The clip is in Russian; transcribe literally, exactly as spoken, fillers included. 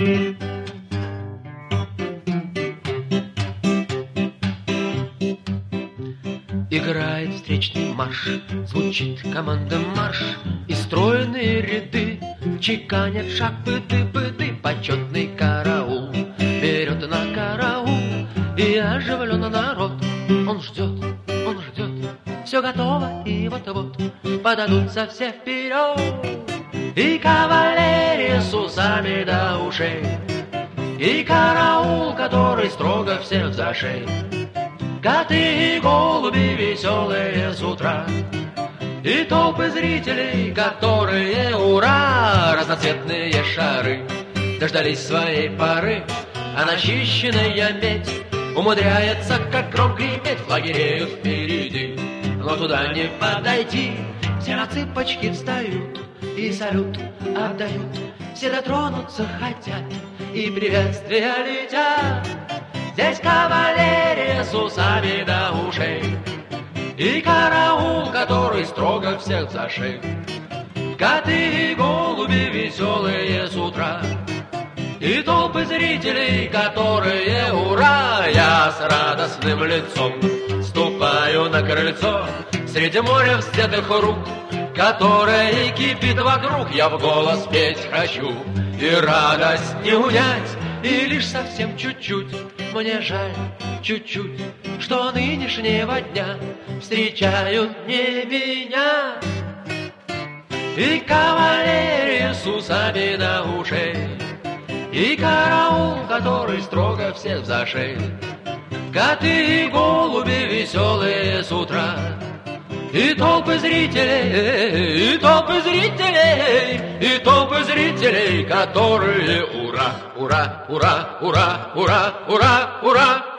Играет встречный марш, звучит команда марш, и стройные ряды чеканят шаг пыты-пыты. Почетный караул берет на караул, и оживлен народ. Он ждет, он ждет, все готово, и вот-вот подадутся все вперед. И кавалерия с усами до ушей, и караул, который строго всех за шею. Коты и голуби веселые с утра, и толпы зрителей, которые, ура, разноцветные шары, дождались своей поры, а начищенная медь умудряется, как гром греметь, флаги реют впереди, но туда не подойти. Все на цыпочки встают и салют отдают, все дотронуться хотят и приветствия летят. Здесь кавалерия с усами до ушей, и караул, который строго всех за шею. Коты и голуби веселые с утра, и толпы зрителей, которые, ура! Я с радостным лицом ступаю на крыльцо среди моря вздетых рук, которое кипит вокруг. Я в голос петь хочу, и радость не унять, и лишь совсем чуть-чуть мне жаль, чуть-чуть, что нынешнего дня встречают не меня. И кавалерия с усами на ушей, и караул, который строго всех за шею. Коты и голуби веселые с утра, и толпы зрителей, и толпы зрителей, и толпы зрителей, которые, ура, ура, ура, ура, ура, ура, ура.